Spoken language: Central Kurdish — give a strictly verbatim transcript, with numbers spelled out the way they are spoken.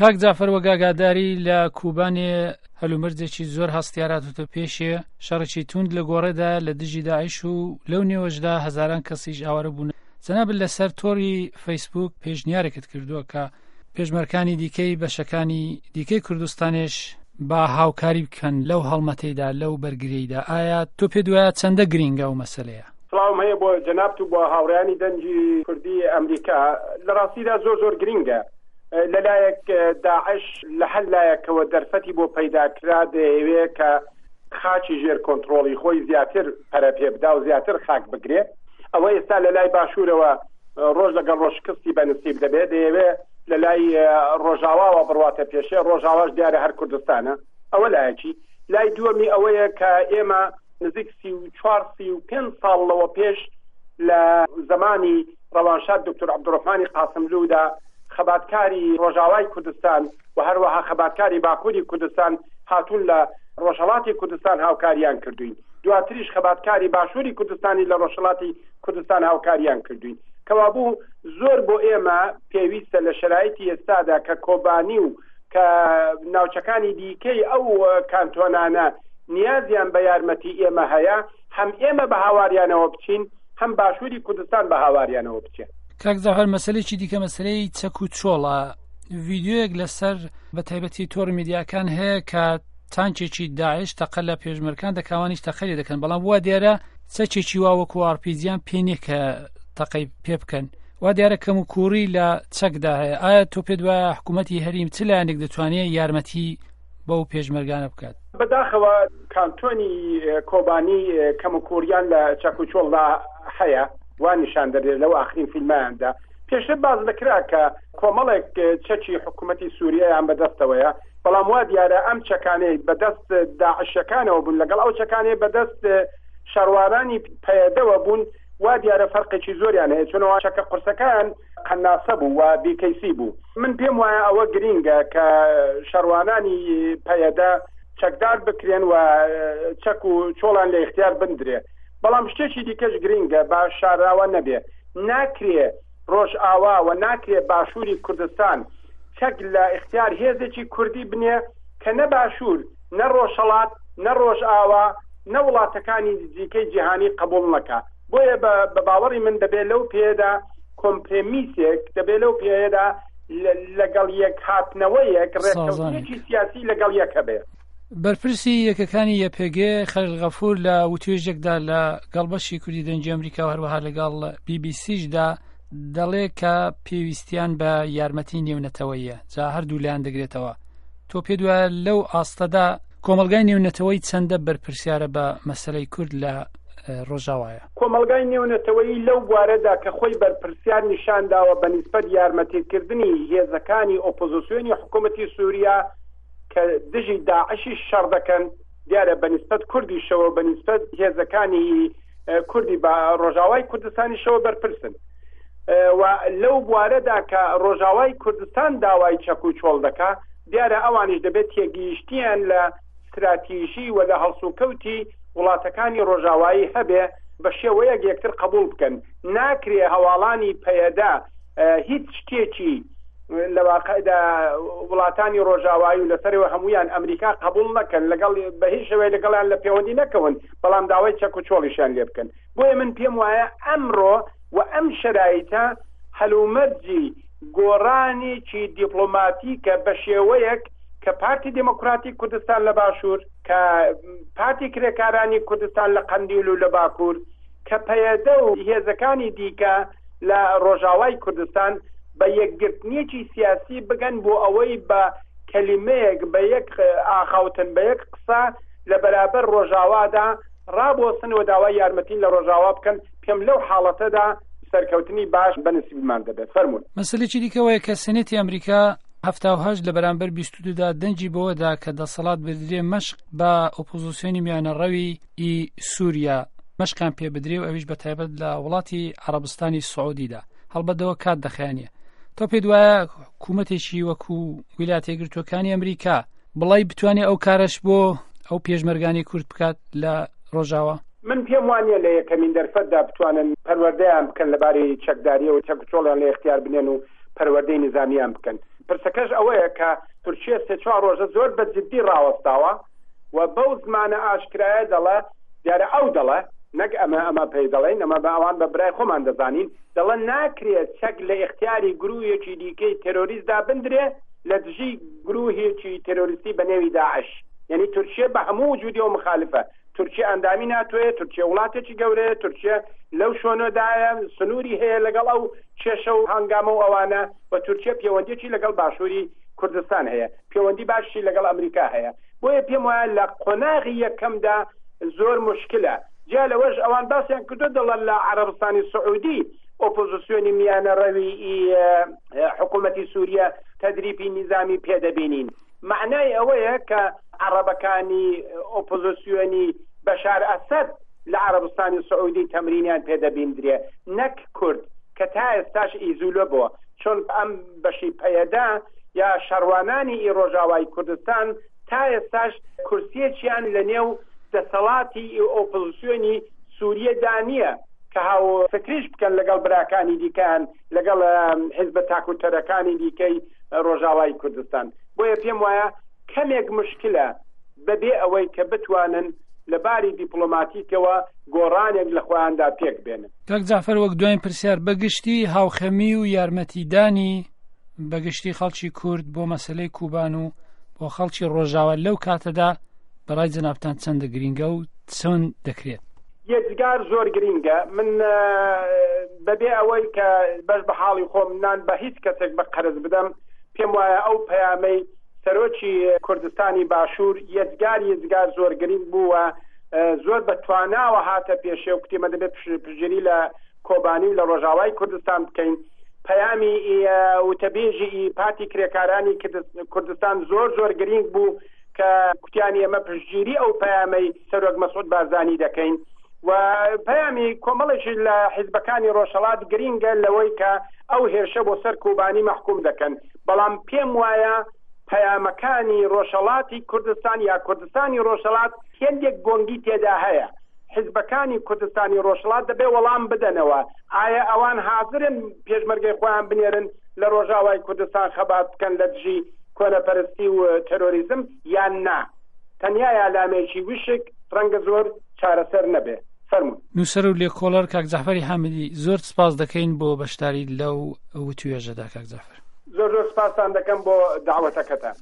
کاک جافەر وەگاگاداری لە کوبانێ هەلومەرجێکی زۆر هەستیاراتوتە پێشێ شەڕێکی توند لە گۆڕێدا لە دژی داعش و لەو نێوەشدا هەزاران کەسیش ئاوارە بوون. جەنابن لەسەر تۆڕی فەیسبوک پێشنیارێکت کردووە کە پێشمەرکانی دیکەی بەشەکانی دیکەی کوردستانیش با هاوکاری بکەن لەو هەڵمەتەیدا لەو بەرگریەیدا. ئایا تۆ پێ دوایە چەندە گرینگە و مەسەلەیە؟ سڵاوم هەیە بۆ جەنابت و بۆ هاوڕێیانی دەنجی کوردی ئەمریکا. لە ڕاستیدا زۆر زۆر گرینگە لەلایەک داعش لە هەر لایەکەوە دەرفەتی بۆ پەیداکرا دەیەوێت کە خاچی ژێر کۆنتڕۆڵی خۆی زیاتر پەرە پێ بدا و زیاتر خاک بگرێت. ئەوە ئێستا لە لای باشوورەوە ڕۆژ لەگەڵ ڕۆژکستی بەنسیب دەبێت دەیەوێت لە لای ڕۆژاواوە بڕواتە پێشێ. ڕۆژاواش دیارە هەر کوردستانە. ئەوە لایەکی. لای دووەمی ئەوەیە کە ئێمە نزیک سی و چوار سی و پێنج ساڵەوە پێش لە زمانی ڕەوانشاد دکتۆر عەبدوڕەحمانی قاسملوودا خەباتکاری ڕۆژاوای کوردستان و هەروەها خەباتکاری باکووری کوردستان هاتوون لە ڕۆژهەڵاتی کوردستان هاوکاریان کردوین. دواتریش خەباتکاری باشووری کوردستانی لە ڕۆژهەڵاتی کوردستان هاوکاریان کردوین. کەوابوو زۆر بۆ ئێمە پێویستە لە شرایطی ئێستادا کە کۆبانی و کە ناوچەکانی دیکەی ئەو کانتۆنانە نیازیان بە یارمەتی ئێمە هەیە، هەم ئێمە بە هاواریانەوە بچین، هەم باشووری کوردستان بە هاواریانەوە بچێت. کاک جافەر مەسەلەیەکی دیکە مەسەلەی چەک و چۆڵە. ڤیدیۆیەک لەسەر بە تایبەتی تۆڕ میدیاکان هەیە کە تانکێکی داعش تەقە لە پێشمەرکان دەکاوانیش تەقەری دەکەن، بەڵام وا دیارە چەکێکی واوەکو ئارپیجیان پێ نییە کە تەقەی پێ بکەن. وا دیارە کەم و کوڕی لە چەکدا هەیە. ئایا تۆ پێ دوایە حکوومەتی هەریم چ لایەنێک دەتوانێت یارمەتی بەو پێشمەرگانە بکات؟ بەداخەوە کانتۆنی کۆبانی کەم و کووریان لە چەک و چۆڵدا هەیە، وا نیشان دەدرێت لەو ئاخرین فیلمەیاندا. پێشتر باز دەکرا کە کۆمەڵێک چەکی حکوومەتی سووریایان بەدەستەوەیە، بەڵام وا دیارە ئەم چەکانەی بەدەست داعشەکانەوە بوون لەگەڵ ئەو چەکانەی بەدەست شەڕوارانی پەیەدەوە بوون. وا دیارە فەرقێکی زۆریان هەیە، چونەوە چەکە قورسەکان قەناسە بوو و بیکەیسی بوو. من پێم وایە ئەوە گرینگە کە شەڕوانانی پەیەدە چەکدار بکرێن و چەک و چۆڵان لە اختیار بندرێ. بەڵام شتێکی دیکەش گرینگە با شاراوە نەبێ. ناکرێ ڕۆژ ئاوا و ناکرێ باشووری کوردستان چەک لە اختیار هێزێکی کوردی بنێ کە نە باشوور نە ڕۆژهەڵات نە ڕۆژ ئاوا نە وڵاتەکانی دیکەی جیهانی قبوڵ نەکا. بۆیە بە باوەڕی من دەبێت لەو پێدا کۆمپرێمیسێک دەبێت لەو پێدا لەگەڵ یەک هاتنەوەیەک ڕێککەوتنێکی سیاسی لەگەڵ یەکە بێت. بەرپرسی یەکەکانی یەپێگێ خەلیل غەفور لە وتوێژێکدا لە گەڵبەشی کوردی دەنجی ئەمریکا و هەروەها لەگەڵ بی بی سیشدا دەڵێ کە پێویستیان بە یارمەتی نێونەتەوەیە، جا هەردوو لایەن دەگرێتەوە. تۆ پێ دوایە لەو ئاستەدا کۆمەلگای نێونەتەوەی چەندە بەرپرسیارە بە مەسەلەی کورد لە ڕۆژاوایە؟ کۆمەلگای نێونەتەوەی لەو بوارەدا کە خۆی بەرپرسیار نیشانداوە بە نیسبەت یارمەتیکردنی هێزەکانی ئۆپۆزیسیۆنی حکوومەتی سووریا کە دژی داعشی شەڕ دەکەن، دیارە بە نیسبەت کوردیشەوە بە نیسبەت هێزەکانی کوردی بە ڕۆژاوای کوردستانیشەوە بەرپرسن. و لەو بوارەدا کە ڕۆژاوای کوردستان داوای چەک و چۆڵ دەکا، دیارە ئەوانیش دەبێت تێگەیشتیان لە استراتیژی و لە هەڵسوکەوتی وڵاتەکانی ڕۆژاوایی هەبێ بە شێوەیەک یەکتر قبول بکەن. ناکرێ هەواڵانی پەیەدا هیچ شتێکی لە واقعدا وڵاتانی ڕۆژاوایی و لەسەرەوە هەمویان ئەمریکا قبول نەکەن، لەگەڵ بە هیچ شێوەیە لەگەڵیان لە پەیوەندی نەکەون، بەڵام داوای چەک و چۆڵیشان لێ بکەن. بۆیە من پێم وایە ئەمڕۆ و ئەم شرایطە هەلومەرجی گۆڕانێکی دیپلۆماتیکە بە شێوەیەک کە پارتی دموکراتی کوردستان لە باشوور، کە پارتی کرێکارانی کوردستان لە قەندیل و لە باکوور، کە پەیەدە و هێزەکانی دیکە لە ڕۆژاوای کوردستان بە یەکگرتنیەکی سیاسی بگەن بۆ ئەوەی بە کەلیمەیەک بە یەک ئاخاوتن بە یەک قسە لە بەرابەر ڕۆژاوادا ڕابۆسن و داوای یارمەتین لە ڕۆژاوا بکەن. پێم لەو حاڵەتەدا سەرکەوتنی باش بەنسیبمان دەبێت. فەرموون. مەسەلێکی دیکەوەیە کە سێنێتی ئەمریکا هەفتا و هەشت لە بەرامبەر بیست و دوودا دەنجی بەوەدا کە دەسەڵات بدرێ مەشق بە ئۆپۆزیسیۆنی میانەڕەوی ئی سووریا مەشقان پێ بدرێ و ئەویش بە تایبەت لە وڵاتی عەرەبستانی سعودیدا هەڵبەتەوە کات دەخایەنێ. تۆ پێ دوایە حکوومەتێکی وەکو ویلایەتە یەکگرتووەکانی ئەمریکا بڵای بتوانێت ئەو کارش بۆ ئەو پێشمەرگانی کورد بکات لە ڕۆژاوا؟ من پێم وانییە لە یەکەمین دەرفەتدا بتوانن پەروەردەیان بکەن لەبارەی چەکداریە و چەک و چۆڵیان لە اختیار بنێن و پەروەردەی نظامیان بکەن. پرسەکەش ئەوەیە کە تورکیا سێ چوار ڕۆژە زۆر بەجددی ڕاوەستاوە و بەو زمانە ئاشکرایە دەڵێ دیارە ئەو دەڵێ نەک ئەمە ئەمە پێی دەڵێن ئەمە بە ئەوان بە برای خۆمان دەزانین دەڵێن ناکرێت چەک لە اختیاری گروهێکی دیکەی تێرۆریستدا بندرێ لە دژی گروهێکی تێرۆریستی بە نێوی داعش. یعنی تورکیا بە هەموو وجودی و مخالفە. تورکیا ئەندامی ناتوێت، تورکیا وڵاتێکی گەورەیە، تورکیا لەو شوێنەدایە سنووری هەیە لەگەڵ ئەو کێشە و هەنگامە و ئەوانە و تورکیا پەیوەندیێکی لەگەڵ باشووری کوردستان هەیە، پەیوەندی باشی لەگەڵ ئەمریکا هەیە. بۆیە پێم وایە لە قۆناغی یەکەمدا زۆر مشکلە. جا لەوەش ئەوان باسییان کردو دەڵێن لە عەرەبستانی سعودی ئۆپۆزیسیۆنی میانە ڕەوی حکوومەتی سووریا تەدریبی نیزامی پێدەبینین. معنای ئەوەیە کە عەرەبەکانی ئۆپۆزیسیۆنی بەشار ئەسەد لە عەرەبستانی سعودی تەمرینیان پێدەبیندرێ، نەک کورد کە تا ئێستاش ئیزولە بووە، چۆن ئەم بەشی پەیەدا یا شەڕوانانی ڕۆژاوای کوردستان تا ئێستاش کورسیەکیان لە نێو دەسەڵاتی ئۆپۆزیسیۆنی سووریەدا نییە کە هاو فکریش بکەن لەگەڵ براکانی دیکەن لەگەڵ حیزبە تاکوتەرەکانی دیکەی ڕۆژاوای کوردستان. بۆیە پێم وایە کەمێک مشکلە بەبێ ئەوەی کە بتوانن لە باری دیپلۆماتیکەوە گۆڕانێک لە خۆیاندا پێک بێنن. کاک جعفەر وەک دوایین پرسیار بەگشتی هاوخەمی و یارمەتیدانی بەگشتی خەڵکی کورد بۆ مەسەلەی کوبان و بۆ خەڵکی ڕۆژاوا لەو کاتەدا بەڕای جەنابتان چەندە گرینگە و چۆن دەکرێت؟ یەکجار زۆر گرینگە. من بەبێ ئەوەی کە بەش بە حاڵی خۆم نان بە هیچ کەسێک بە قەرز بدەم، پێم وایە ئەو پەیامەی سەرۆکی کوردستانی باشوور یەکجار یەکجار زۆر گرنگ بووە، زۆر بە تواناوە هاتە پێشێ و کتێمە دەبێت پشگیری لە کۆبانی و لە ڕۆژاوای کوردستان بکەین. پەیامی وتەبێژی پاتی کرێکارانی کوردستان زۆر زۆر گرنگ بوو کە کوتیانی ئەمە پشگیری ئەو پەیامەی سەرۆک مەسعود بارزانی دەکەین و پەیامی کۆمەڵێکی لە حیزبەکانی ڕۆژهەڵات گرینگە لەوەی کە ئەو هێرشە بۆ سەر کوبانی مەحکوم دەکەن. بەڵام پێم وایە پەیامەکانی ڕۆژهەڵاتی کوردستان یا کوردستانی ڕۆژهەڵات هێندێک گۆنگی تێدا هەیە. حیزبەکانی کوردستانی ڕۆژهەڵات دەبێ وەڵام بدەنەوە ئایا ئەوان حاضرن پێشمەرگەی خۆیان بنێرن لە ڕۆژاوای کوردستان خەبات بکەن لە دژی کۆنەپەرستی و تەرۆریزم یان نا. تەنیا یالامێکی وشک ڕەنگە زۆر چارەسەر نەبێ. فەرموون. نووسەر و لێکۆڵەر کاک جعفەری حامدی زۆر سپاس دەکەین بۆ بەشداری لەو وتوێژەدا. کاک جعفەر زۆر زۆر سپاسان دەکەم بۆ داوەتەکەتان.